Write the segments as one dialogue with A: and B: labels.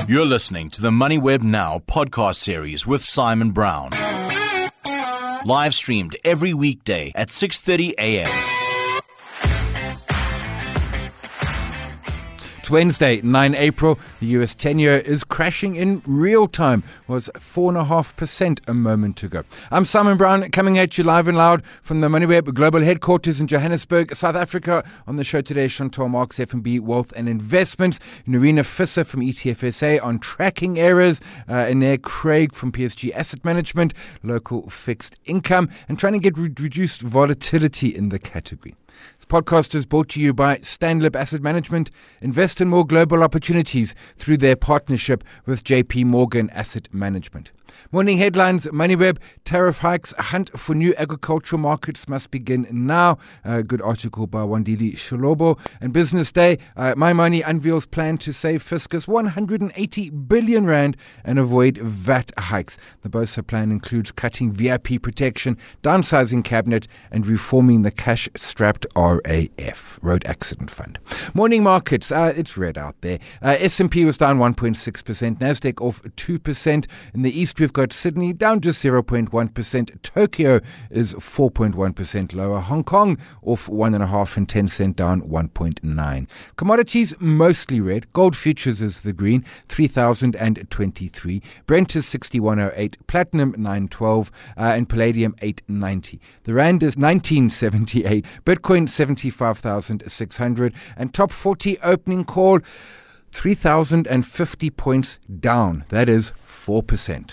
A: You're listening to the MoneyWeb Now podcast series with Simon Brown. Live streamed every weekday at 6:30 a.m.
B: Wednesday, 9 April, the US 10-year is crashing in real time, was 4.5% a moment ago. I'm Simon Brown, coming at you live and loud from the MoneyWeb Global Headquarters in Johannesburg, South Africa. On the show today, Chantal Marx, FNB Wealth and Investments, Narina Fisser from ETFSA on tracking errors, Anair Craig from PSG Asset Management, local fixed income, and trying to get reduced volatility in the category. This podcast is brought to you by Stanlib Asset Management. Invest in more global opportunities through their partnership with JP Morgan Asset Management. Morning headlines, MoneyWeb, tariff hikes, hunt for new agricultural markets must begin now. Good article by Wandile Sholobo. And Business Day, My Money unveils plan to save fiscus 180 billion rand and avoid VAT hikes. The BOSA plan includes cutting VIP protection, downsizing cabinet and reforming the cash-strapped RAF, Road Accident Fund. Morning markets, it's red out there. S&P was down 1.6%, Nasdaq off 2%. In the East, we've got Sydney down just 0.1%. Tokyo is 4.1% lower. Hong Kong off 1.5% and Tencent down 1.9%. Commodities mostly red. Gold futures is the green, 3,023. Brent is 61.08. Platinum 912 and Palladium 890. The Rand is 1978. Bitcoin 75,600 and top 40 opening call 3,050 points down. That is 4%.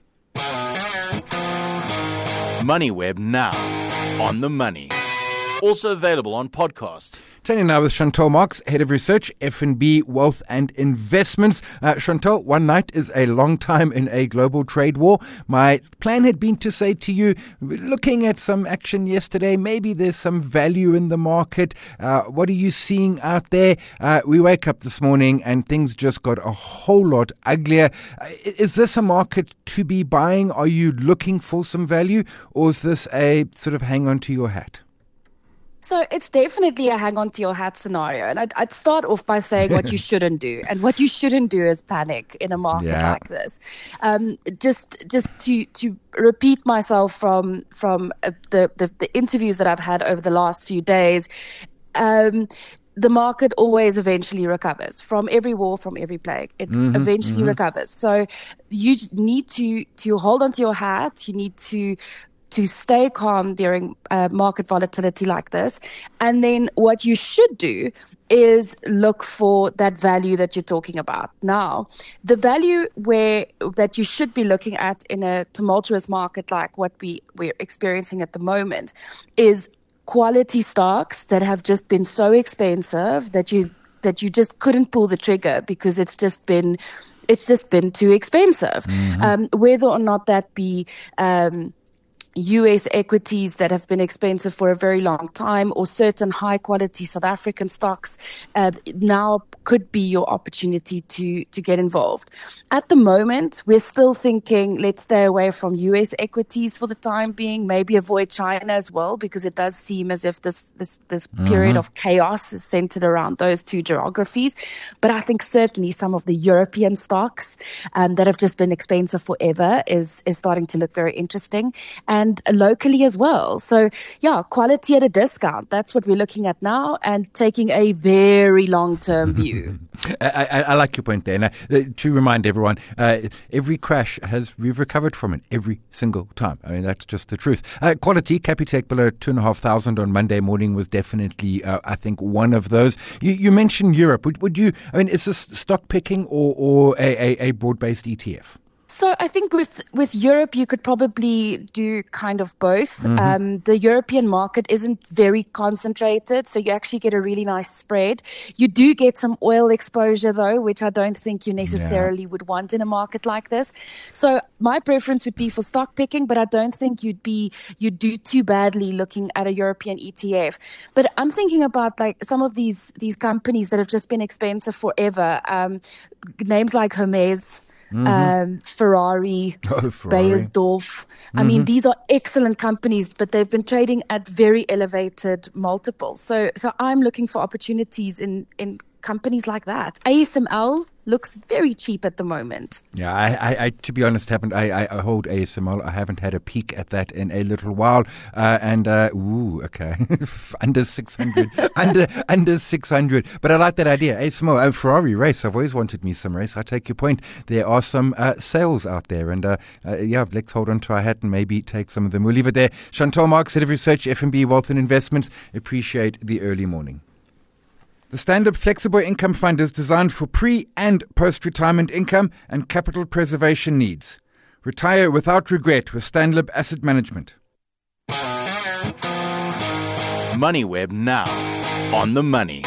A: MoneyWeb Now, on the money. Also available on podcast.
B: Turning now with Chantal Marx, Head of Research, FNB Wealth and Investments. Chantal, one night is a long time in a global trade war. My plan had been to say to you, looking at some action yesterday, maybe there's some value in the market. What are you seeing out there? We wake up this morning and things just got a whole lot uglier. Is this a market to be buying? Are you looking for some value? Or is this a sort of hang on to your hat?
C: So it's definitely a hang on to your hat scenario. And I'd start off by saying what you shouldn't do. And what you shouldn't do is panic in a market like this. Just to repeat myself from the interviews that I've had over the last few days, the market always eventually recovers from every war, from every plague. It eventually recovers. So you need to hold on to your hat. You need to stay calm during market volatility like this. And then what you should do is look for that value that you're talking about. Now, the value that you should be looking at in a tumultuous market like what we're experiencing at the moment is quality stocks that have just been so expensive that you just couldn't pull the trigger because it's just been too expensive. Whether or not that be US equities that have been expensive for a very long time or certain high quality South African stocks now could be your opportunity to get involved. At the moment, we're still thinking let's stay away from US equities for the time being, maybe avoid China as well, because it does seem as if this period of chaos is centered around those two geographies. But I think certainly some of the European stocks that have just been expensive forever is starting to look very interesting. And locally as well. So, quality at a discount. That's what we're looking at now and taking a very long-term view.
B: I like your point there. Now, to remind everyone, every crash we've recovered from it every single time. I mean, that's just the truth. Quality, Capitec below 2,500 on Monday morning was definitely, I think, one of those. You mentioned Europe. Would you, is this stock picking or a broad-based ETF?
C: So I think with Europe, you could probably do kind of both. The European market isn't very concentrated, so you actually get a really nice spread. You do get some oil exposure, though, which I don't think you necessarily would want in a market like this. So my preference would be for stock picking, but I don't think you'd do too badly looking at a European ETF. But I'm thinking about like some of these companies that have just been expensive forever. Names like Hermes, Ferrari, Beiersdorf. I mean, these are excellent companies, but they've been trading at very elevated multiples. So I'm looking for opportunities in companies like that. ASML looks very cheap at the moment.
B: Yeah, I to be honest, I hold ASML. I haven't had a peek at that in a little while. Okay, under 600, under 600. But I like that idea. ASML, Ferrari race. I've always wanted me some race. I take your point. There are some sales out there, and let's hold on to our hat and maybe take some of them. We'll leave it there. Chantal Marks, Head of Research, FNB Wealth and Investments. Appreciate the early morning. The Standard Flexible Income Fund is designed for pre- and post-retirement income and capital preservation needs. Retire without regret with Stanlib Asset Management.
A: MoneyWeb now on the money.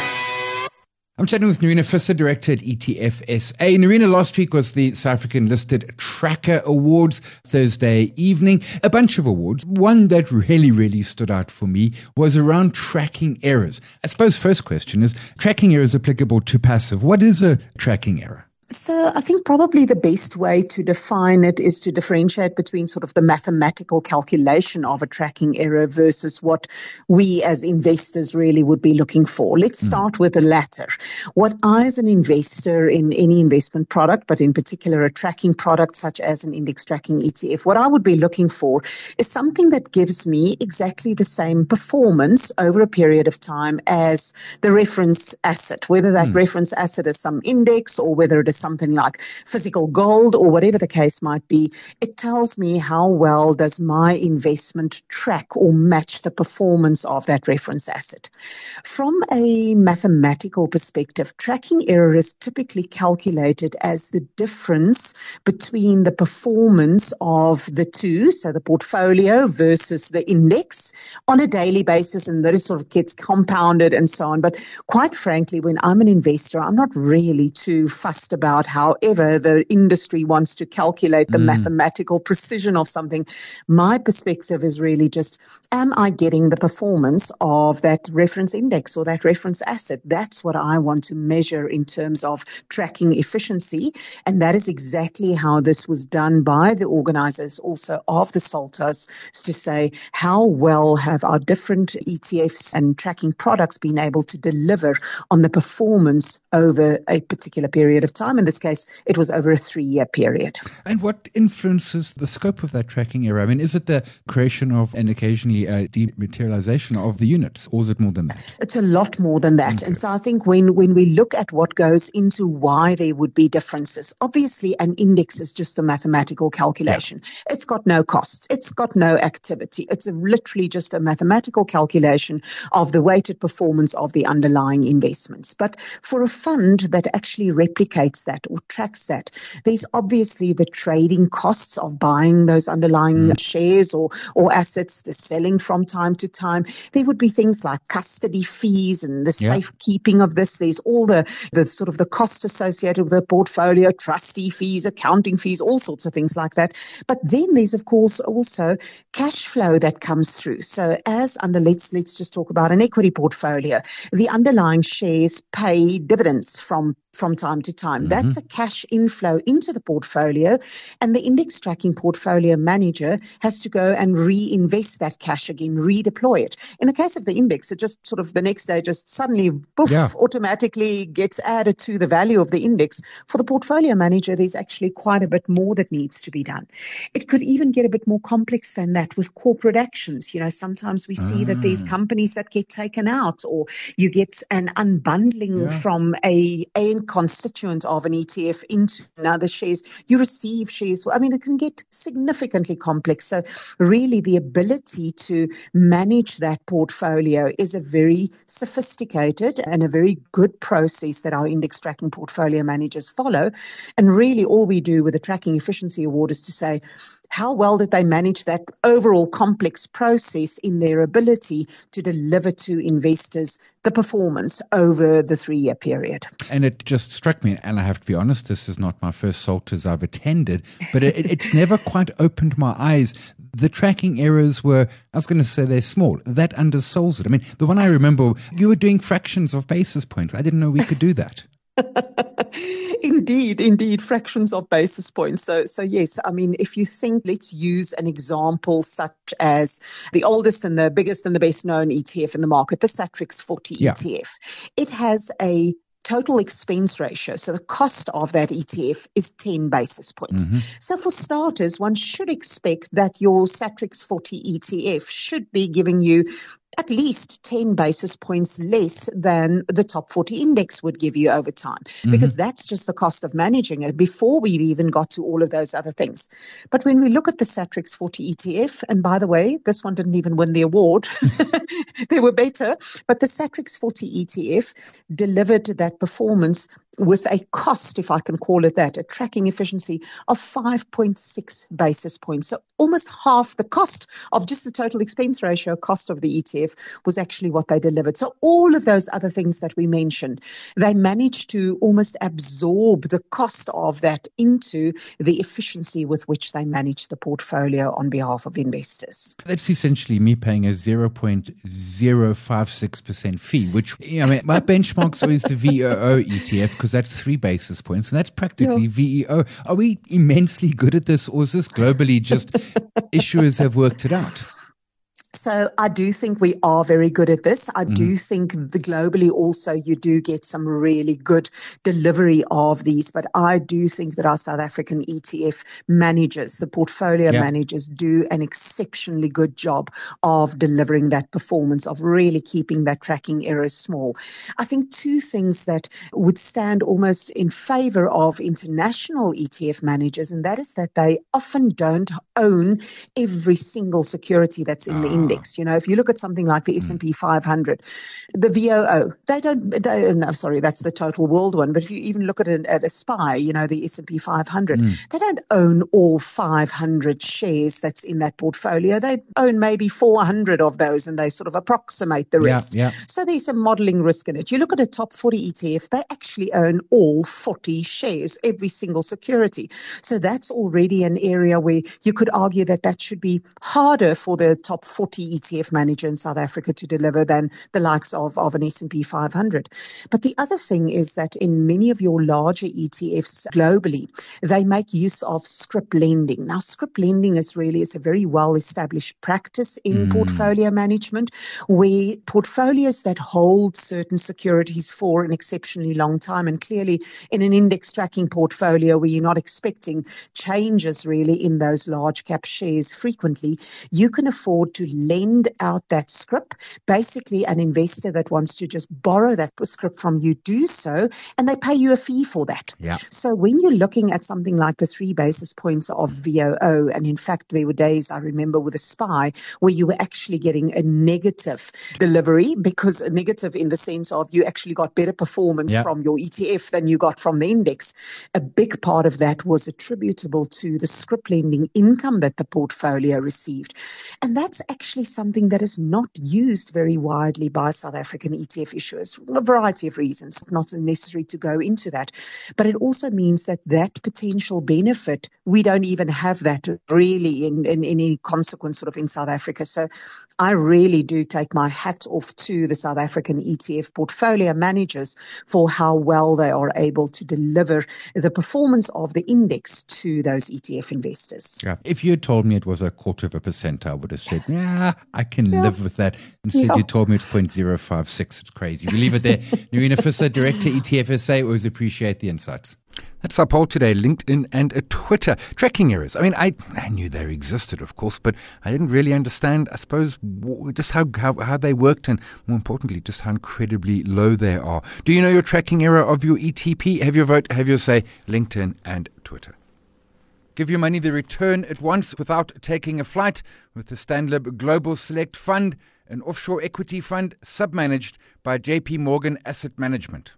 B: I'm chatting with Nerina Visser, Director at ETF SA. Nerina, last week was the South African Listed Tracker Awards, Thursday evening. A bunch of awards. One that really stood out for me was around tracking errors. I suppose first question is, tracking errors applicable to passive. What is a tracking error?
D: So I think probably the best way to define it is to differentiate between sort of the mathematical calculation of a tracking error versus what we as investors really would be looking for. Let's start with the latter. What I as an investor in any investment product, but in particular a tracking product such as an index tracking ETF, what I would be looking for is something that gives me exactly the same performance over a period of time as the reference asset, whether that reference asset is some index or whether it is something like physical gold or whatever the case might be. It tells me how well does my investment track or match the performance of that reference asset. From a mathematical perspective, tracking error is typically calculated as the difference between the performance of the two, so the portfolio versus the index, on a daily basis, and that sort of gets compounded and so on. But quite frankly, when I'm an investor, I'm not really too fussed about however the industry wants to calculate the mathematical precision of something. My perspective is really just, am I getting the performance of that reference index or that reference asset? That's what I want to measure in terms of tracking efficiency. And that is exactly how this was done by the organizers also of the Salters, to say how well have our different ETFs and tracking products been able to deliver on the performance over a particular period of time. In this case, it was over a 3-year period.
B: And what influences the scope of that tracking error? I mean, is it the creation of and occasionally a dematerialization of the units, or is it more than that?
D: It's a lot more than that. Okay. And so I think when we look at what goes into why there would be differences, obviously an index is just a mathematical calculation. Yeah. It's got no cost. It's got no activity. It's literally just a mathematical calculation of the weighted performance of the underlying investments. But for a fund that actually replicates that or tracks that, there's obviously the trading costs of buying those underlying shares or assets, the selling from time to time. There would be things like custody fees and the safekeeping of this. There's all the sort of the costs associated with the portfolio, trustee fees, accounting fees, all sorts of things like that. But then there's, of course, also cash flow that comes through. So let's just talk about an equity portfolio. The underlying shares pay dividends from time to time. That's a cash inflow into the portfolio, and the index tracking portfolio manager has to go and reinvest that cash again, redeploy it. In the case of the index, it just sort of the next day just suddenly automatically gets added to the value of the index. For the portfolio manager, there's actually quite a bit more that needs to be done. It could even get a bit more complex than that with corporate actions. You know, sometimes we see that there's companies that get taken out, or you get an unbundling from a constituent of an ETF into another shares. You receive shares. I mean, it can get significantly complex. So really the ability to manage that portfolio is a very sophisticated and a very good process that our index tracking portfolio managers follow. And really all we do with the Tracking Efficiency Award is to say, how well did they manage that overall complex process in their ability to deliver to investors the performance over the 3-year period?
B: And it just struck me, and I have to be honest, this is not my first Salters I've attended, but it's never quite opened my eyes. The tracking errors were, I was going to say they're small. That undersells it. I mean, the one I remember, you were doing fractions of basis points. I didn't know we could do that.
D: Indeed, fractions of basis points. So yes, I mean, if you think, let's use an example such as the oldest and the biggest and the best known ETF in the market, the Satrix 40 ETF. It has a total expense ratio, so the cost of that ETF, is 10 basis points. So for starters, one should expect that your Satrix 40 ETF should be giving you at least 10 basis points less than the top 40 index would give you over time, because that's just the cost of managing it before we've even got to all of those other things. But when we look at the Satrix 40 ETF, and by the way, this one didn't even win the award. They were better, but the Satrix 40 ETF delivered that performance with a cost, if I can call it that, a tracking efficiency of 5.6 basis points. So almost half the cost of just the total expense ratio cost of the ETF was actually what they delivered. So all of those other things that we mentioned, they managed to almost absorb the cost of that into the efficiency with which they manage the portfolio on behalf of investors.
B: That's essentially me paying a 0.056% fee, which, my benchmark's always the VOO ETF, because that's 3 basis points, and that's practically VEO. Are we immensely good at this, or is this globally just issuers have worked it out?
D: So I do think we are very good at this. I do think globally also you do get some really good delivery of these, but I do think that our South African ETF managers, the portfolio managers, do an exceptionally good job of delivering that performance, of really keeping that tracking error small. I think two things that would stand almost in favor of international ETF managers, and that is that they often don't own every single security that's in the index. If you look at something like the S&P 500, the VOO, that's the total world one. But if you even look at a SPY, the S&P 500, they don't own all 500 shares that's in that portfolio. They own maybe 400 of those, and they sort of approximate the rest. So there's some modeling risk in it. You look at a top 40 ETF, they actually own all 40 shares, every single security. So that's already an area where you could argue that should be harder for the top 40 ETF manager in South Africa to deliver than the likes of an S&P 500. But the other thing is that in many of your larger ETFs globally, they make use of scrip lending. Now, scrip lending is a very well-established practice in portfolio management, where portfolios that hold certain securities for an exceptionally long time, and clearly in an index tracking portfolio where you're not expecting changes really in those large cap shares frequently, you can afford to lend out that scrip. Basically, an investor that wants to just borrow that scrip from you do so, and they pay you a fee for that. So when you're looking at something like the 3 basis points of VOO, and in fact, there were days I remember with a SPY where you were actually getting a negative delivery, because a negative in the sense of you actually got better performance from your ETF than you got from the index. A big part of that was attributable to the scrip lending income that the portfolio received. And that's actually something that is not used very widely by South African ETF issuers for a variety of reasons. Not necessary to go into that. But it also means that potential benefit, we don't even have that really in any consequence sort of in South Africa. So I really do take my hat off to the South African ETF portfolio managers for how well they are able to deliver the performance of the index to those ETF investors.
B: If you had told me it was 0.25%, I would have said, I can live with that. Instead, you told me it's 0.056. It's crazy. We leave it there. Nerina Visser, Director, ETFSA, always appreciate the insights. That's our poll today, LinkedIn and Twitter. Tracking errors. I mean, I knew they existed, of course, but I didn't really understand, I suppose, just how they worked, and more importantly, just how incredibly low they are. Do you know your tracking error of your ETP? Have your vote, have your say, LinkedIn and Twitter. Give your money the return at once without taking a flight with the Stanlib Global Select Fund, an offshore equity fund submanaged by JP Morgan Asset Management.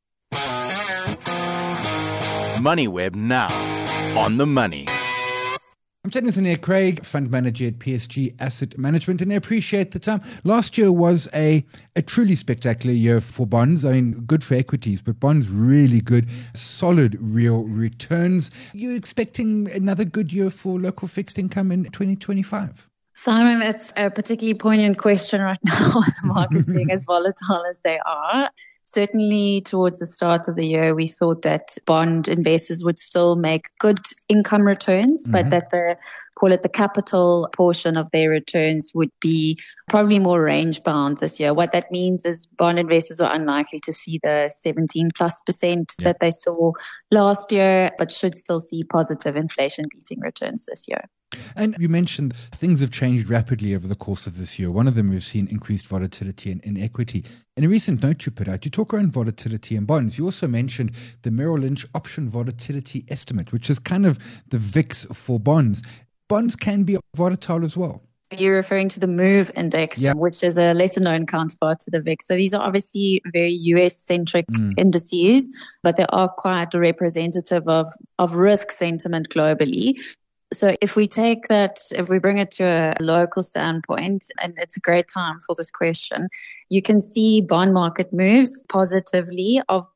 A: MoneyWeb now on the money.
B: I'm chatting with Annette Craig, fund manager at PSG Asset Management, and I appreciate the time. Last year was a truly spectacular year for bonds. I mean, good for equities, but bonds really good, solid real returns. You're expecting another good year for local fixed income in 2025?
E: Simon, that's a particularly poignant question right now with the markets being as volatile as they are. Certainly towards the start of the year, we thought that bond investors would still make good income returns, but that the capital portion of their returns would be probably more range bound this year. What that means is bond investors are unlikely to see the 17+% that they saw last year, but should still see positive inflation beating returns this year.
B: And you mentioned things have changed rapidly over the course of this year. One of them, we've seen increased volatility in equity. In a recent note you put out, you talk around volatility in bonds. You also mentioned the Merrill Lynch option volatility estimate, which is kind of the VIX for bonds. Bonds can be volatile as well.
E: You're referring to the MOVE index, which is a lesser known counterpart to the VIX. So these are obviously very US-centric indices, but they are quite representative of risk sentiment globally. So if we bring it to a local standpoint, and it's a great time for this question, you can see bond market moves positively of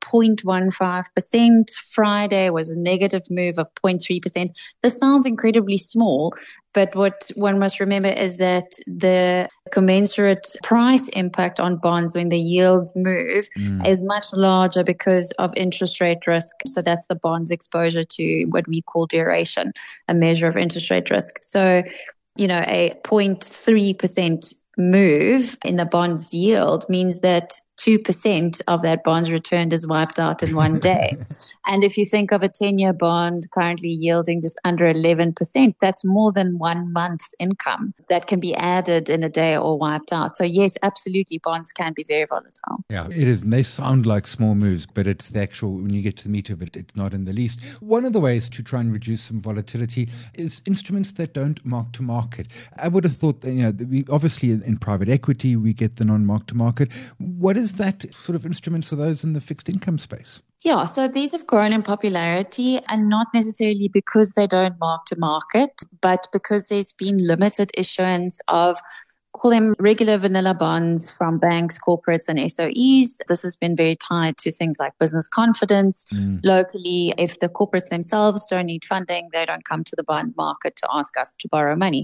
E: 0.15%. Friday was a negative move of 0.3%. This sounds incredibly small, but what one must remember is that the commensurate price impact on bonds when the yields move is much larger because of interest rate risk. So that's the bond's exposure to what we call duration, a measure of interest rate risk. So, a 0.3% move in a bond's yield means that 2% of that bond's returned is wiped out in one day. And if you think of a 10-year bond currently yielding just under 11%, that's more than 1 month's income that can be added in a day or wiped out. So yes, absolutely, bonds can be very volatile.
B: Yeah, it is. They sound like small moves, but it's the actual, when you get to the meat of it, it's not in the least. One of the ways to try and reduce some volatility is instruments that don't mark to market. I would have thought that, we obviously in private equity, we get the non-mark to market. What is that sort of instruments for those in the fixed income space?
E: Yeah, so these have grown in popularity, and not necessarily because they don't mark to market, but because there's been limited issuance of, call them regular vanilla bonds from banks, corporates, and SOEs. This has been very tied to things like business confidence. Locally, if the corporates themselves don't need funding, they don't come to the bond market to ask us to borrow money.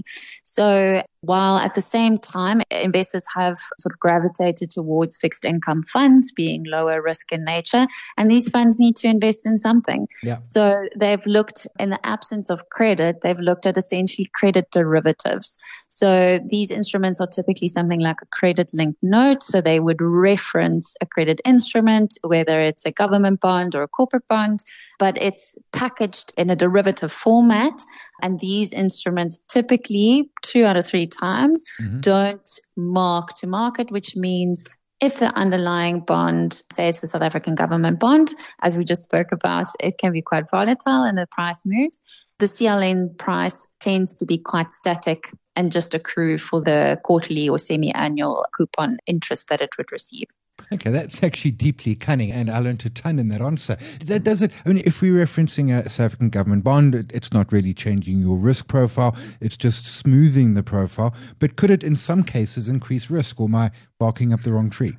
E: So while at the same time, investors have sort of gravitated towards fixed income funds being lower risk in nature, and these funds need to invest in something. Yeah. So they've looked, in the absence of credit, they've looked at essentially credit derivatives. So these instruments are typically something like a credit-linked note. So they would reference a credit instrument, whether it's a government bond or a corporate bond, but it's packaged in a derivative format. And these instruments typically 2 out of 3 times don't mark to market, which means if the underlying bond, say it's the South African government bond, as we just spoke about, it can be quite volatile and the price moves. The CLN price tends to be quite static and just accrue for the quarterly or semi-annual coupon interest that it would receive.
B: Okay, that's actually deeply cunning, and I learned a ton in that answer. That does it. I mean, if we're referencing a South African government bond, it's not really changing your risk profile. It's just smoothing the profile. But could it, in some cases, increase risk, or am I barking up the wrong tree?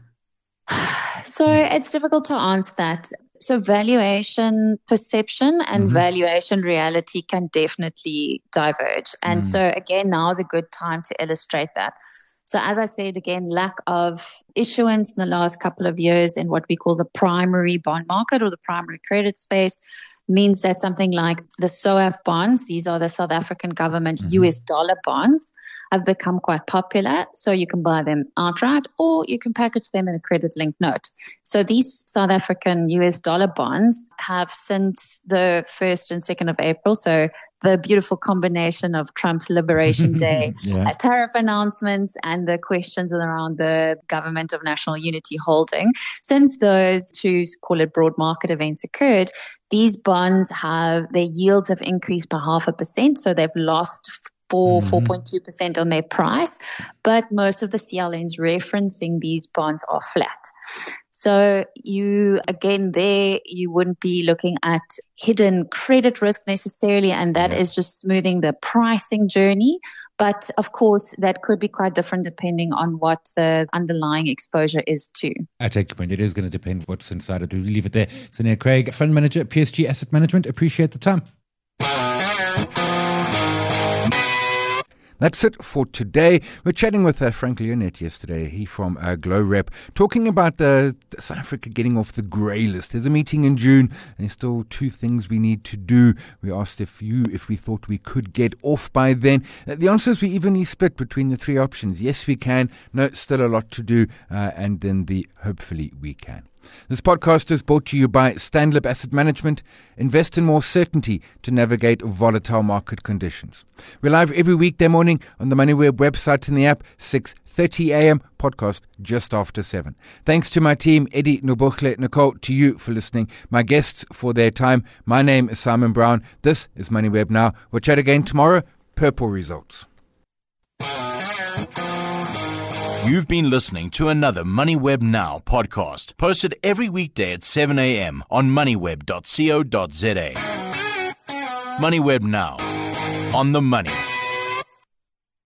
E: So it's difficult to answer that. So valuation perception and valuation reality can definitely diverge. And so again, now is a good time to illustrate that. So as I said, again, lack of issuance in the last couple of years in what we call the primary bond market or the primary credit space means that something like the SOAF bonds, these are the South African government US dollar bonds, have become quite popular. So you can buy them outright or you can package them in a credit-linked note. So these South African US dollar bonds have, since the 1st and 2nd of April, so the beautiful combination of Trump's Liberation Day tariff announcements and the questions around the Government of National Unity holding, since those two, call it broad market events, occurred, these bonds their yields have increased by 0.5%. So they've lost 4.2% on their price, but most of the CLNs referencing these bonds are flat. So you wouldn't be looking at hidden credit risk necessarily, and that is just smoothing the pricing journey. But of course, that could be quite different depending on what the underlying exposure is too.
B: I take your point. It is going to depend what's inside it. We'll leave it there. Sonea Craig, Fund Manager at PSG Asset Management. Appreciate the time. That's it for today. We're chatting with Frank Leonette yesterday, he from GlowRep, talking about the South Africa getting off the grey list. There's a meeting in June, and there's still 2 things we need to do. We asked if we thought we could get off by then. The answer is we evenly split between the 3 options. Yes, we can. No, still a lot to do. And then the hopefully we can. This podcast is brought to you by Stanlib Asset Management. Invest in more certainty to navigate volatile market conditions. We're live every weekday morning on the MoneyWeb website and the app, 6:30 a.m. podcast just after 7. Thanks to my team, Eddie, Nobuchle, Nicole, to you for listening, my guests for their time. My name is Simon Brown. This is MoneyWeb Now. We'll chat again tomorrow. Purple results.
A: You've been listening to another MoneyWeb Now podcast, posted every weekday at 7 a.m. on moneyweb.co.za. MoneyWeb Now, on the money.